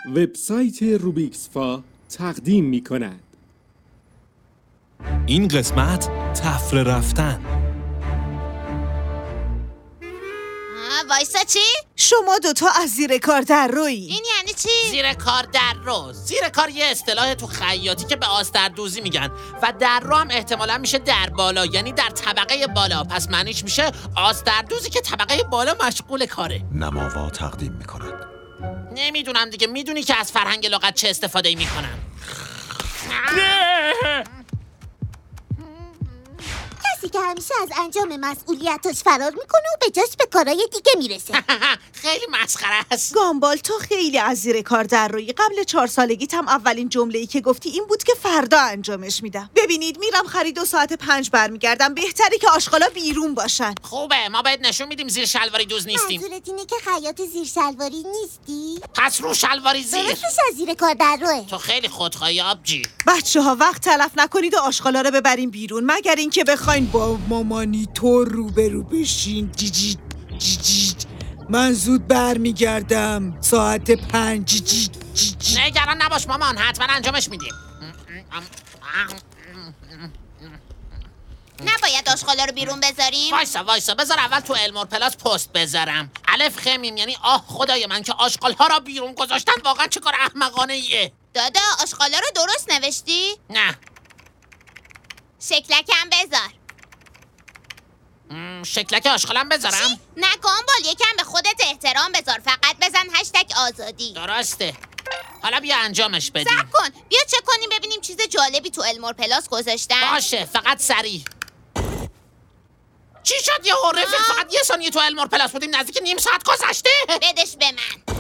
وبسایت روبیکسفا تقدیم می کند. این قسمت تفره رفتن. وایسا چی؟ شما دوتا از زیر کار در روی. این یعنی چی؟ زیر کار در رو. زیر کار یه اصطلاح تو خیاطی که به آستردوزی میگن و در رو هم احتمالا میشه در بالا، یعنی در طبقه بالا. پس معنیش میشه آستردوزی که طبقه بالا مشغول کاره. نماوا تقدیم میکند. نمیدونم دیگه، میدونی که از فرهنگ لغت چه استفاده میکنم. کسی که همیشه از انجام مسئولیتاش فرار میکنه و به جاش به کارهای دیگه میرسه. خیلی مسخره است. گامبال تو خیلی از زیر کار در روی. قبل 4 سالگیت هم اولین جمله‌ای که گفتی این بود که فردا انجامش میدم. ببینید میرم خرید و ساعت 5 برمیگردم. بهتره که آشغالا بیرون باشن. خوبه، ما باید نشون میدیم زیر شلواری دوز نیستیم. منظورت اینه که خیاط زیر شلواری نیستی؟ پس رو شلواری زیر. درستش از زیر کار در روه. تو خیلی خودخواهی آبجی. بچه‌ها وقت تلف نکنید و آشغالا رو ببرین بیرون، مگر اینکه بخواین با مامانی تو روبرو بشین. جیجی جیجی. من زود برمیگردم ساعت 5. نگران نباش مامان، حتما انجامش میدیم. نباید آشغالا رو بیرون بذاریم؟ وایسا بذار اول تو المور پلاس پست بذارم. الف خمیم یعنی آه خدای من که آشغال ها را بیرون گذاشتن. واقعا چه کار احمقانه ایه. دادا آشغالا رو درست نوشتی؟ نه. شکلکم بذار. شکلک آشغالم بذارم؟ نه گامبال، یکم به خودت احترام بذار. فقط بزن هشتگ آزادی. درسته. حالا بیا انجامش بدیم. صبر کن، بیا چک کنیم ببینیم چیز جالبی تو المور پلاس گذاشتن. باشه، فقط سریع. چی شد یه رفیق؟ فقط یه ثانیه تو المور پلاس بودیم، نزدیک نیم ساعت گذشته. بدش به من.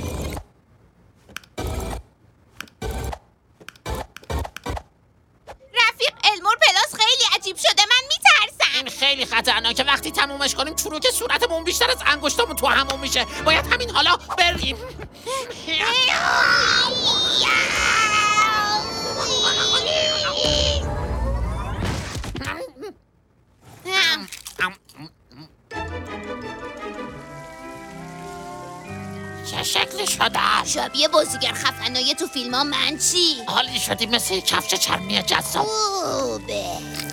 رفیق المور پلاس خیلی عجیب شده، من میترسم. این خیلی خطرناکه. وقتی تمومش کنیم چروک صورتمون بیشتر از انگشتامون تو همون میشه. باید همین حالا بریم. چه شکلی شده؟ شبیه بازیگر خفنای تو فیلم ها. من چی؟ حالی شدی مثل کفش چرمی جذاب. خوبه.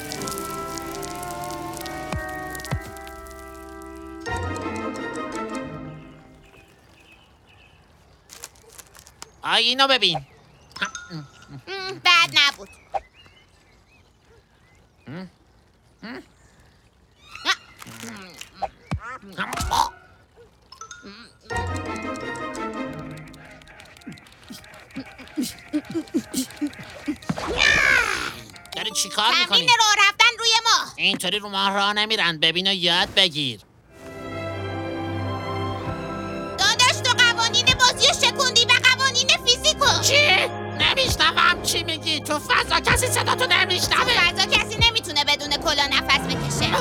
اینو ببین. بد نبود. داری چی کار میکنی؟ تمرین راه رفتن روی ما. اینطوری رو ماه راه نمیرن. ببین و یاد بگیر. داداش تو قوانین بازی رو شکوندی و قوانین فیزیکو. چی؟ نمیشنوم چی میگی. تو فضا کسی صدا تو نمیشنوه. فضا کسی نمیتونه بدون کلا نفس بکشه.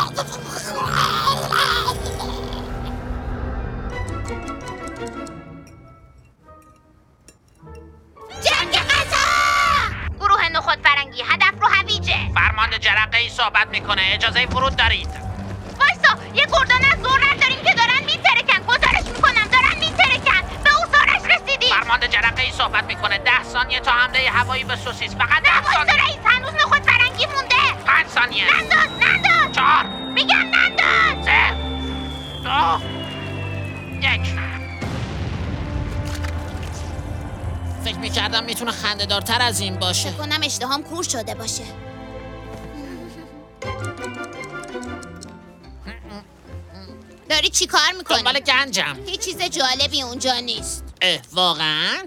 جنگ غذا. گروه نخود فرنگی هدف رو هویجه. فرمانده جرقه ای صحبت میکنه. اجازه ورود دارید. وایسا، یه گردان از ذرت داریم که دارن میترکن. گزارش میکنم دارن میترکن. به اوزارش رسیدیم. فرمانده جرقه ای صحبت میکنه. 10 ثانیه تا حمله هوایی به سوسیس. فقط 10 وایسا ثانیه. رئیس، هنوز نخود فرنگی مونده. 5 ثانیه. ننداز 4 میگم ننداز. 3 2 1. فکر میکردم میتونه خنده‌دارتر از این باشه. کنم اشتهام کور شده باشه. داری چی کار میکنی؟ دنبال گنجم. هیچ چیز جالبی اونجا نیست. واقعا؟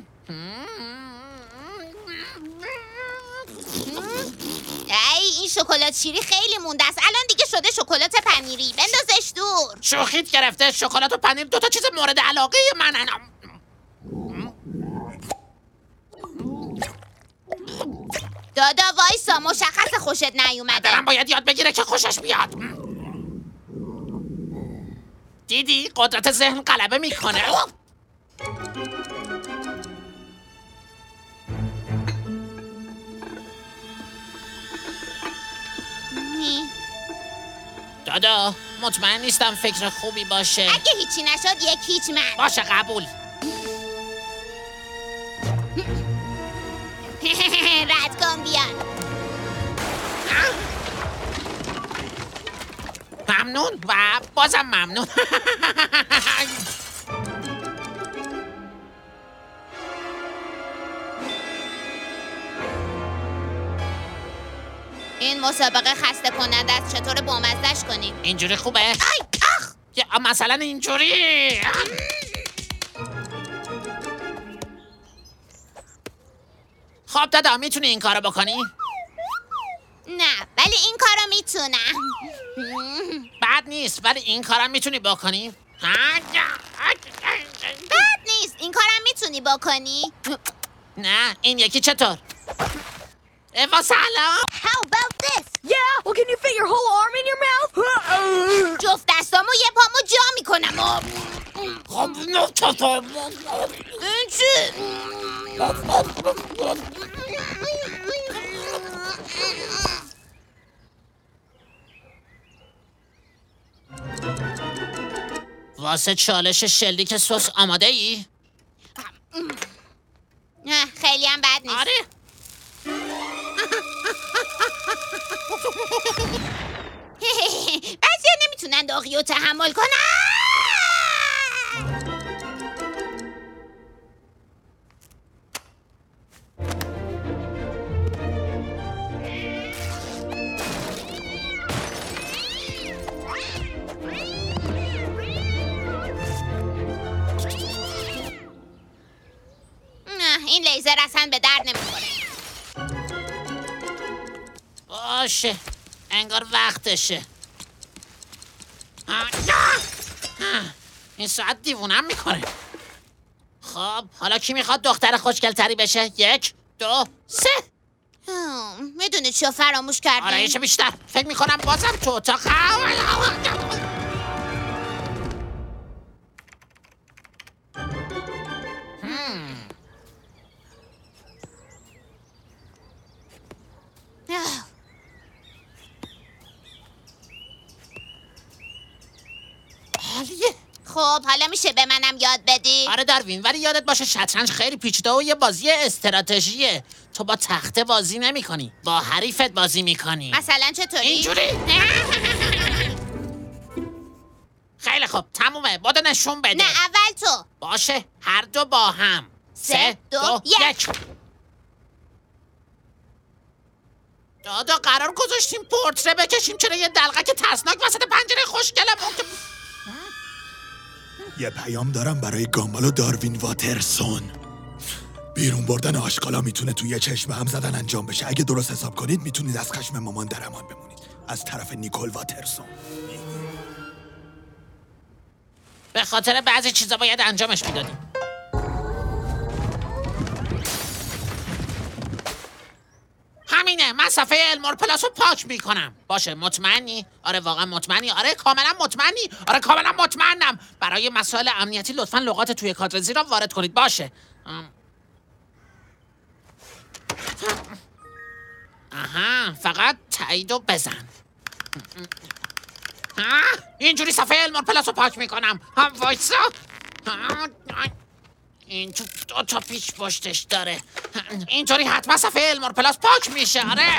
این شکلات شیری خیلی مونده است. الان دیگه شده شکلات پنیری. بندازش دور. شوخیت گرفته. شکلات و پنیر دوتا چیز مورد علاقه منن. دادا وایسا، مشخص خوشت نیومده. دارم باید یاد بگیره که خوشش بیاد. دیدی؟ قدرت ذهن غلبه میکنه. دادا مطمئن نیستم فکر خوبی باشه. اگه هیچی نشد یک هیچ من. باشه قبول. رد کن بیان. ممنون و بازم ممنون. این مسابقه خسته کننده است. چطور بامزدش کنیم؟ اینجوری خوبه؟ یا مثلا اینجوری. خب دادا میتونی این کارو بکنی؟ نه ولی این کارو میتونم. بد نیست ولی این کارم میتونی بکنی؟ بد نیست این کارم میتونی بکنی. نه این یکی چطور؟ ایوا سلام. How about this? Yeah, well, can you fit your whole arm in your mouth? جفت دستامو یه پامو جا میکنم. خب نه چطور؟ این چی؟ واسه چالش شلیک سس آماده ای؟ خیلی هم بد نیست. آره. بعضیا نمیتونن داغی رو تحمل کنن. این لیزر اصلا به درد نمیخوره. باشه انگار وقتشه. این ساعت دیوونم میکنه. خب حالا کی میخواد دختر خوشگلتری بشه؟ 1 2 3. میدونید چی فراموش کردیم؟ آرایش بیشتر. فکر میکنم بازم تو اتاق. عالیه. خب حالا میشه به منم یاد بدی؟ آره داروین ولی یادت باشه شطرنج خیلی پیچیده و یه بازی استراتژیه. تو با تخته بازی نمی کنی، با حریفت بازی میکنی. مثلا چطوری؟ اینجوری. خیلی خوب تمومه. بادو نشون بده. نه اول تو. باشه هر دو با هم. 3 2 1. دادا قرار گذاشتیم پورتره بکشیم، چرا یه دلقک ترسناک وسط پنجره خوشگلمون که یه پیام دارم برای گامبال و داروین واترسون. بیرون بردن آشغالا میتونه توی یه چشم هم زدن انجام بشه. اگه درست حساب کنید میتونید از خشم مامان در امان بمونید. از طرف نیکول واترسون. به خاطر بعضی چیزا باید انجامش میدادیم. همینه. من صفحه المور پلاس رو پاک میکنم. باشه مطمئنی؟ آره واقعا مطمئنی؟ آره کاملا مطمئنی؟ آره کاملا مطمئنم. برای مسائل امنیتی لطفا لغات توی کادر زیر وارد کنید. باشه. آها فقط تاییدو بزن. اینجوری صفحه المور پلاس رو پاک میکنم. وایسا. این تو 2 تا پیچ پشتش داره. اینطوری حتما صفحه المور پلاس پاک میشه. آره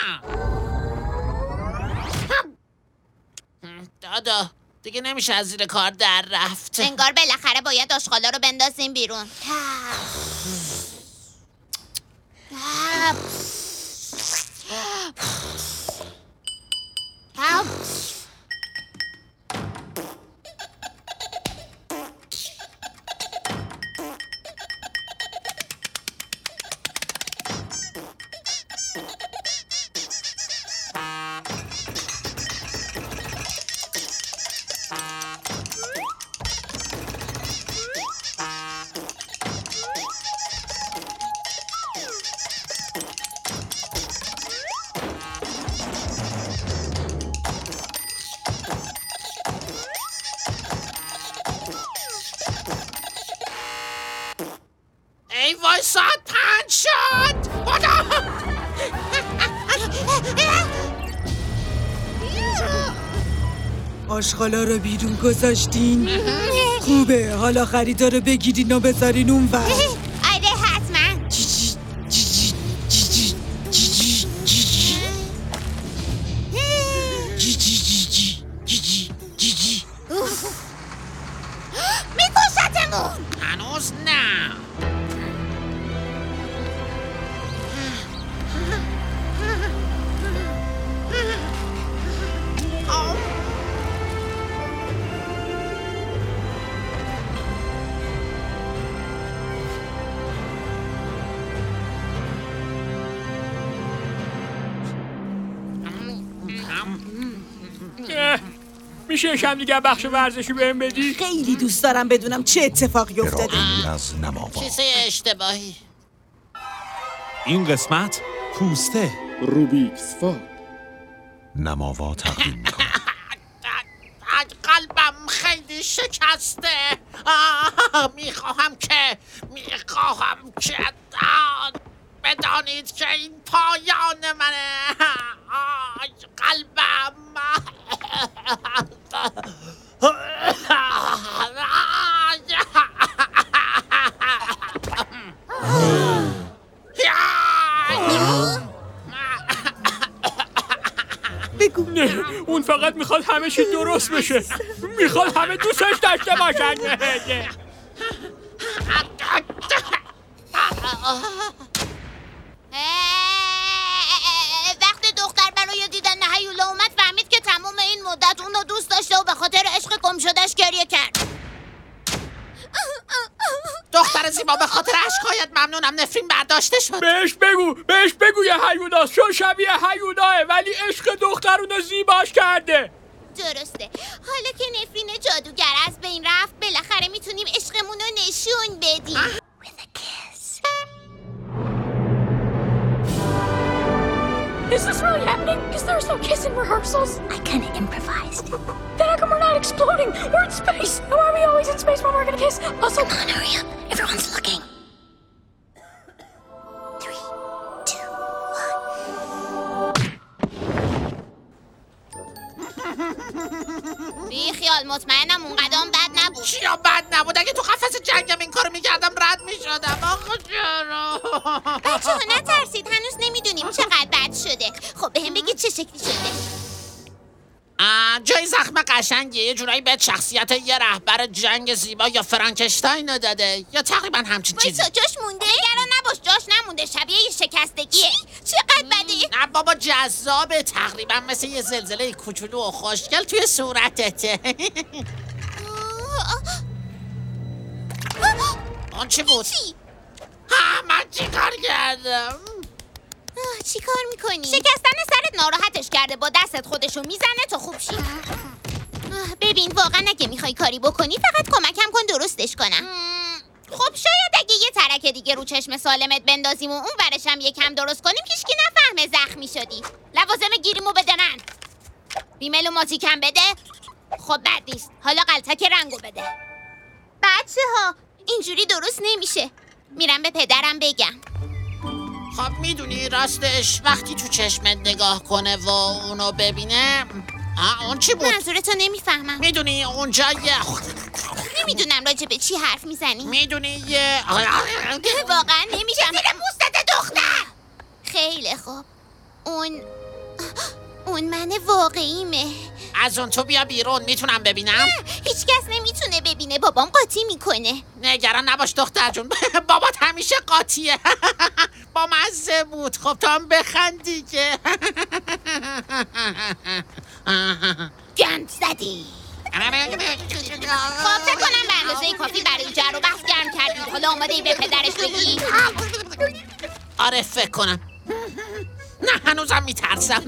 دادا دیگه نمیشه از زیر کار در رفت. انگار بالاخره باید آشغالا رو بندازیم بیرون. ای وای ساعت 5 شد. آشغالا رو بیرون گذاشتین؟ خوبه حالا خریدا رو بگیرین و بذارین اون ور. آره حتما. میشه یکم دیگه بخش ورزشی بهم بدی؟ خیلی دوست دارم بدونم چه اتفاقی افتاده. از نماوا کیسه اشتباهی. این قسمت پوسته. روبیکس فا. نماوا تقدیم میکنه. قلبم خیلی شکسته. میخواهم که بدانید که این پایان منه. قلبم. بگو. نه، اون فقط میخواد همه چی درست بشه. میخواد همه دوستش داشته باشن. وقتی دختر برای دیدن هیولا اومد فهمید که تمام این مدت اونو دوست داشته و به خاطر عشق گم شدهش گریه کرد. دختر زیبا به خاطر عشقایت ممنونم نفرین برداشته شد. بهش بگو یه هیوناست، چون شبیه هیوناه ولی عشق دخترونو زیباش کرده. درسته. حالا که نفرین جادوگر از بین رفت بالاخره میتونیم عشقمون رو نشون بدیم. Is this really happening? Because there's no kiss in rehearsals. I kind of improvised. Then how come we're not exploding? We're in space. How are we always in space when we're gonna kiss? Also, Come on, hurry up. Everyone's looking. 3, 2, 1. بیخیال مطمئنم اون قدم بد نبود. چیا بد نبود؟ اگه تو قفس جنگم این کارو میکردم رد میشدم. آخه چرا؟ بچه ها نترسید، هنوز نمیدونیم چقدر بد شده. خب بهم بگید چه شکلی شده. جای زخم قشنگیه. یه جورایی بهت شخصیت یه رهبر جنگ زیبا یا فرانکشتاین رو داده یا تقریبا همچین چیزی. وایسا جاش مونده؟ نگران نباش جاش نمونده، شبیه یه شکستگیه. چقدر بده؟ نه بابا جذابه، تقریبا مثل یه زلزله کوچولو و خوشگل توی صورتته. اون چی بود؟ من چی کار کردم؟ چی کار میکنی؟ شکستن سرت ناراحتش کرده، با دستت خودشو میزنه تا خوب شی. ببین واقعا اگه میخوای کاری بکنی فقط کمکم کن درستش کنم. خب شاید اگه یه ترک دیگه رو چشم سالمت بندازیم و اون ورش هم یکم درست کنیم هیچکی نفهمه زخمی شدی. لوازم گیریمو بده من. ریمل و ماتیکم بده. خب بد نیست. حالا قلتک رنگو بده. بچه ها اینجوری درست نمیشه. میرم به پدرم بگم. خب میدونی راستش وقتی تو چشمت نگاه کنه و اونو ببینه. اون چی بود؟ منظورتو نمیفهمم. میدونی اونجا یه نمیدونم راجع به چی حرف میزنی. میدونی یه واقعا نمیشم. زیر پوستت دختر. خیلی خوب. اون من واقعیمه. از اون تو بیا بیرون میتونم ببینم؟ هیچ کس نمیتونه ببینه، بابام قاطی میکنه. نگران نباش دختر جون. بابات همیشه قاطیه. با مزه بود. خب تو هم بخند دیگه. گند زدی. خب فکر کنم به اندازه کافی برای جر و بحث گرم کردید. حالا آماده ای به پدرش بگی؟ آره فکر کنم. نه هنوزم میترسم.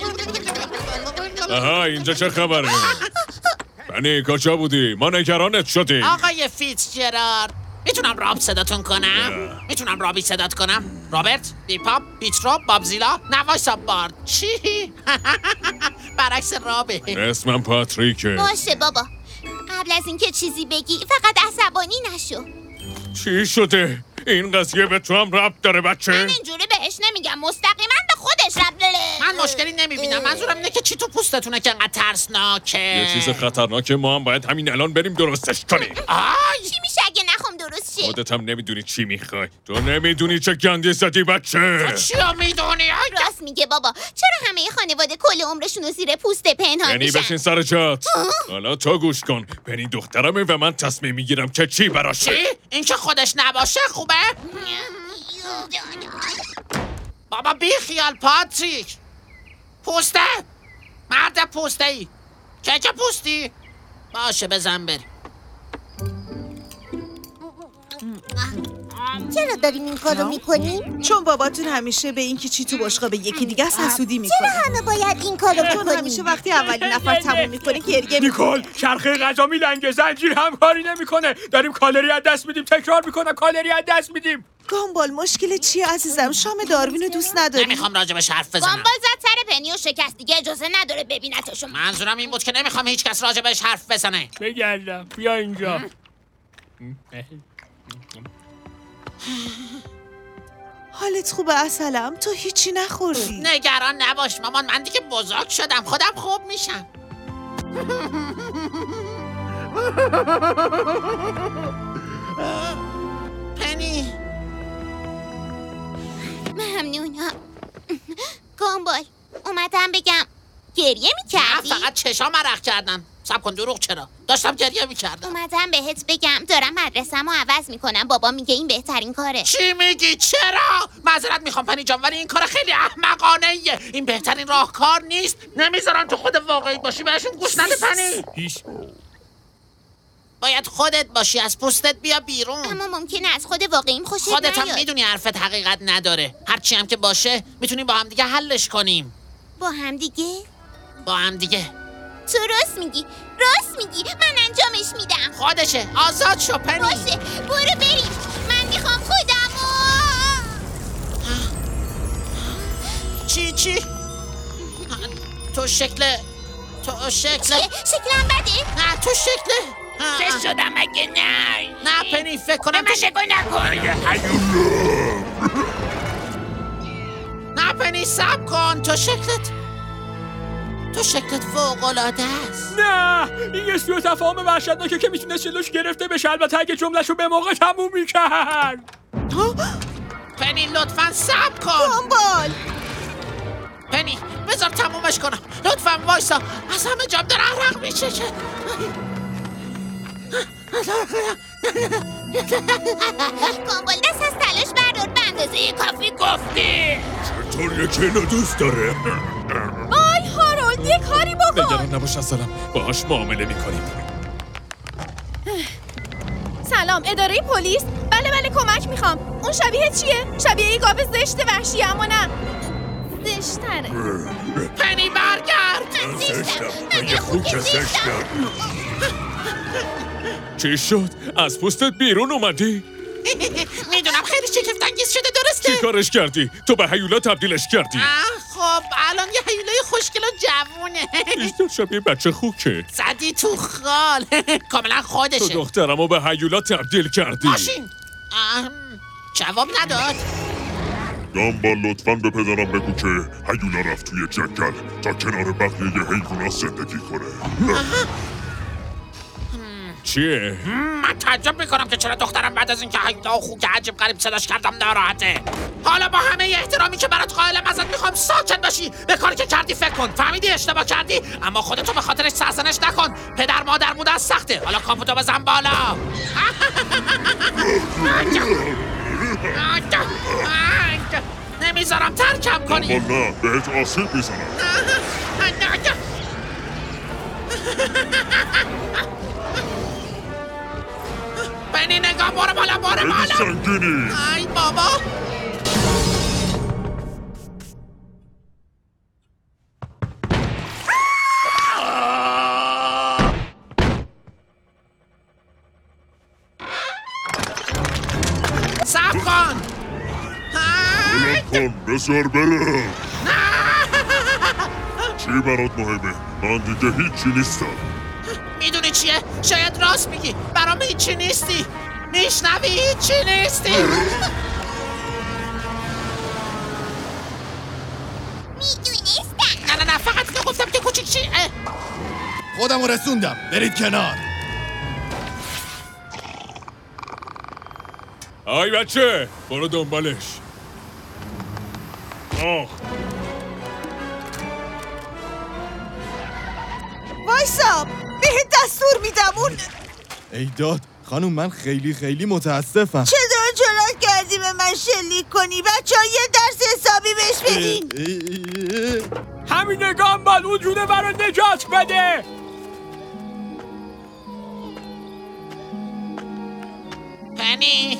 آها اینجا چه خبره؟ بنی کجا بودی؟ ما نگرانت شدیم. آقای فیتزجرالد میتونم راب صداتون کنم؟ میتونم رابی صدات کنم؟ رابرت؟ بیپاپ؟ بیترو؟ بابزیلا؟ نوایسا بارد چی؟ برعکس رابه. اسمم پاتریکه. باشه بابا، قبل از اینکه چیزی بگی فقط عصبانی نشو. چی شده؟ این قضیه به تو هم ربط داره بچه؟ من اینجوری بهش نمیگم، مستقیما به خودش ربط داره. من مشکلی نمیبینم. منظورم اینه که چی تو پوستتونه که انقدر ترسناکه؟ یه چیز خطرناکه، ما هم باید همین الان بریم درستش کنیم. چی میشه اگه نخوام درست درست شه. خودت هم نمیدونی چی میخوای. تو نمیدونی چه گندی زدی بچه. چیا میدونی؟ راست میگه بابا. چرا همه خانواده کل عمرشون رو زیر پوست پنهان پنی میشن؟ بشین سر جات. حالا تو گوش کن. پنی دخترمه و من تصمیم میگیرم که چی براشه. چی؟ این که خودش نباشه خوبه؟ بابا بی خیال پاتریک. پوسته؟ مرد پوسته ای. که پوستی؟ باشه بزن بری. چرا داریم این کارو میکنیم؟ چون باباتون همیشه به اینکه چی تو بشقاب یکی دیگه است حسودی میکنه. چرا همه باید این کارو چون همیشه بکنیم؟ وقتی اولین نفر تموم میکنه گریه نیکول چرخه غذا میلنگه، زنجیر هم کاری نمیکنه. داریم کالری از دست میدیم، تکرار میکنه کالری از دست میدیم. گامبال مشکل چیه عزیزم؟ شام داروین رو دوست نداری؟ نمیخوام راجبش حرف بزنم. گامبال زد سر پنی و شکست، دیگه اجازه نداره ببینتشون. منظورم این بود که نمیخوام هیچ کس راجبش حرف بزنه. بگردم بیا اینجا. حالت خوبه عسلم؟ تو هیچی نخوردی؟ نگران نباش مامان، من دیگه بزرگ شدم، خودم خوب میشم. پنی ممنونم. گامبال اومدم بگم گریه نه میکردی؟ فقط چشام عرق کردن. صبر کن دروغ چرا؟ داشتم گریه میکردم. اومدم بهت بگم دارم مدرسه‌مو عوض میکنم. بابا میگه این بهترین کاره. چی میگی؟ چرا؟ معذرت میخوام پنی جان، ولی این کار خیلی احمقانه ایه. این بهترین راهکار نیست. نمیذارن تو خود واقعی باشی، بهشون گوش نده پنی. هیچ. باید خودت باشی، از پوستت بیا بیرون. اما ممکنه از خود واقعیم خوشت خودت هم نیاد. میدونی حرفت حقیقت نداره. هرچی هم که باشه میتونیم با هم دیگه حلش کنیم. با هم دیگه؟ با هم دیگه. تو راست میگی، راست میگی. من انجامش میدم. خودشه. آزاد شو پنی. باشه برو بریم. من میخوام خودمو. چی؟ تو شکل چیه؟ شکلم بده؟ نه تو شکل سه شدم اگه نه پنی فکر کنم من شکل نکن. نه پنی صبر کن. تو شکلت فوق‌العاده است. نه این یه سوء تفاهم وحشتناکه که میتونه جلوش گرفته بشه. البته اگه جمله‌شو به موقع تموم میکرد. پنی لطفاً صبر کن. گامبال پنی بذار تمومش کنم. لطفاً وایسا. از همه جام داره عرق میچکه. گامبال دست از تلاش بردار. به اندازه کافی گفتی. چطور یکی اینو دوست داره؟ وای هارولد یه کاری بکن. نگران نباش اصلا باهاش معامله میکنیم. سلام اداره پلیس. بله کمک میخوام. اون شبیه چیه؟ شبیه یه گاو زشت وحشی اما نه زشتره. پنی برگرد. زشتم یه خوک زشتم. چی شد؟ از پوستت بیرون اومدی؟ میدونم خیلی شگفت‌انگیز شده درسته؟ چی کارش کردی؟ تو به هیولا تبدیلش کردی. خب الان یه هیولای خوشگل و جوونه. بیشتر شبیه بچه خوکه. زدی تو خال. کاملا تو خودشه. دخترمو به هیولا تبدیل کردی. ماشین جواب نداد. گامبال لطفاً به پدرم بگو که هیولا رفت توی جنگل تا کنار بقیه حیوونا زندگی کنه. چیه؟ من تعجب میکنم که چرا دخترم بعد از اینکه هیولا و خوک عجیب غریب صداش کردم ناراحته. حالا با همه احترامی که برات قائلم ازت میخوام ساکت باشی. به کاری که کردی فکر کن. فهمیدی اشتباه کردی، اما خودتو به خاطرش سرزنش نکن. پدر مادر بودن سخته. حالا کاپوتو بزن بالا. نمیذارم ترکم کنی. گامبال نه بهت آسیب میزنم. پنی نگاه برو بالا خیلی سنگینی. ای بابا. صبر کن. بلند کن بذار برم. چی برات مهمه؟ من دیگه هیچی نیستم. میدونی چیه؟ شاید راست میگی. برام هیچی نیستی. میشنوی هیچی نیستی. میدونستم. نه فقط اینو گفتم که کوچیک چی. خودمو رسوندم. برید کنار. آی بچه برو دنبالش. آه وایسا بهت دستور میدم اون ای داد خانوم، من خیلی متاسفم. چه دار جلال کردی به من شلیک کنی؟ بچه ها یه درس حسابی بهش بدین. همین گامبال اون جونه برای نجات بده. پنی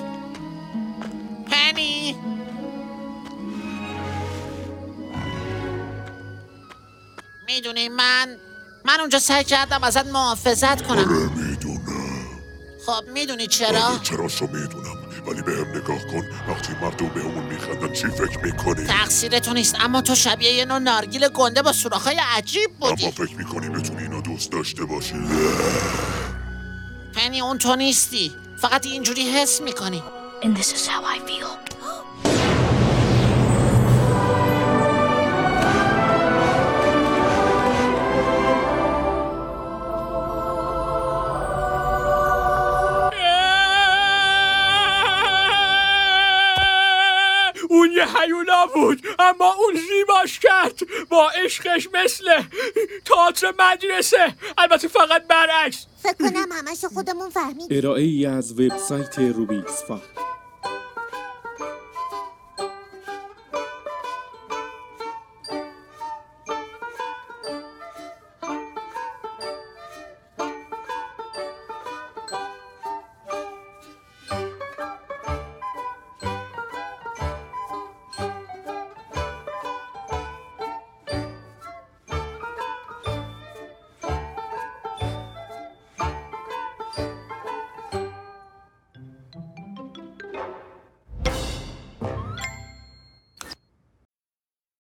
میدونی من اونجا سعی کردم ازت محافظت کنم. میدونم. خب میدونی چرا؟ چراشو میدونم، ولی به هم نگاه کن. وقتی مردم به همون میخندن چی فکر میکنی؟ تقصیر تو نیست، اما تو شبیه یه نوع نارگیل گنده با سوراخ‌های عجیب بودی. اما فکر میکنی بتونی اینو دوست داشته باشی؟ پنی اون تو نیستی، فقط اینجوری حس میکنی. And this is how I feel. اون یه هیولا بود، اما اون زیباش کرد با عشقش مثل تئاتر مدرسه. البته فقط برعکس. فکر کنم همش خودمون فهمیدیم. ارائه ای از وبسایت روبیکس فا.